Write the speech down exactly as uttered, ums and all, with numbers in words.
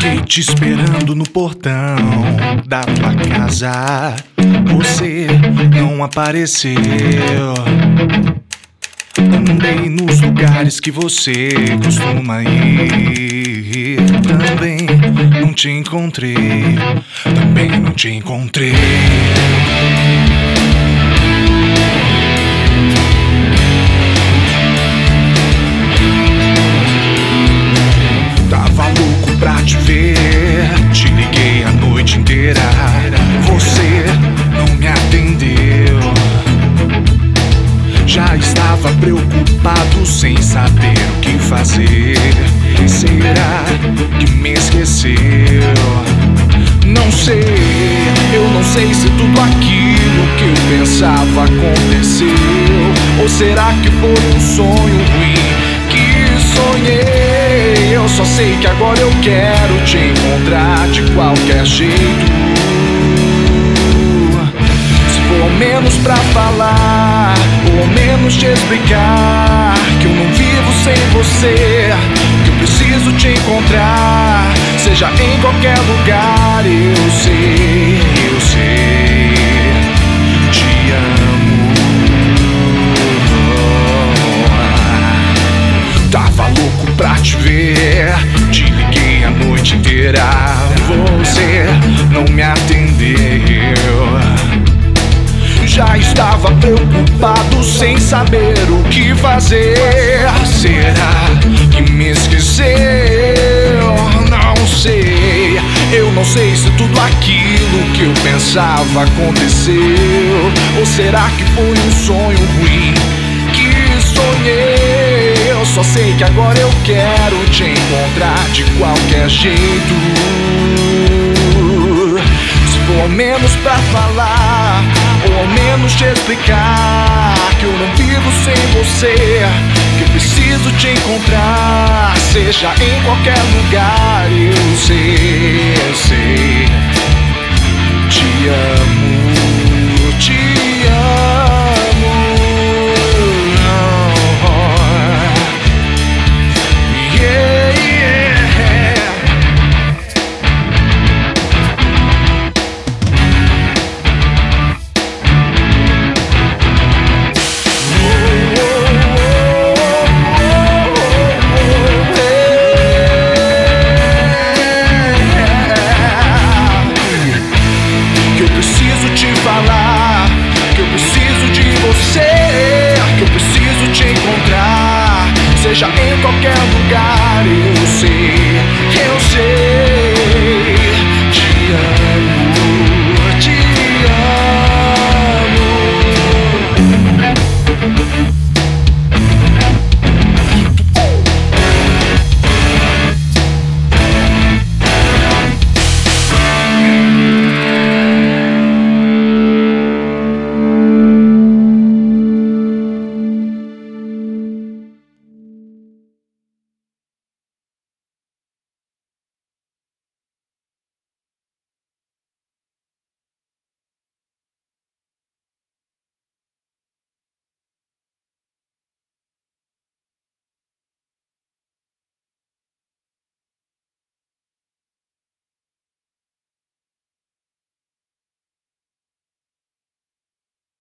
Fiquei te esperando no portão da tua casa. Você não apareceu. Andei nos lugares que você costuma ir. Também não te encontrei. Também não te encontrei. Tava louco pra te ver. Te liguei a noite inteira. Você não me atendeu. Já estava preocupado sem saber o que fazer. Será que me esqueceu? Não sei, eu não sei se tudo aquilo que eu pensava aconteceu. Ou será que foi um sonho ruim que sonhei? Eu só sei que agora eu quero te encontrar de qualquer jeito. Se for ao menos pra falar, ou ao menos te explicar que eu não vivo sem você, que eu preciso te encontrar, seja em qualquer lugar. Eu sei, eu sei, te amo. Tava louco pra te ver, te liguei a noite inteira. Você não me atendeu. Já estava preocupado sem saber o que fazer. Será que me esqueceu? Não sei, eu não sei se tudo aquilo que eu pensava aconteceu. Ou será que foi um sonho ruim que sonhei? Eu só sei que agora eu quero te encontrar de qualquer jeito. Se for ao menos pra falar, ou ao menos te explicar que eu não vivo sem você, que eu preciso te encontrar, seja em qualquer lugar. Eu sei, eu sei, te amo, te amo. Yeah, yeah. Que eu preciso te falar, que eu preciso de você, que eu preciso te encontrar, seja em qualquer lugar. Eu sei, eu sei.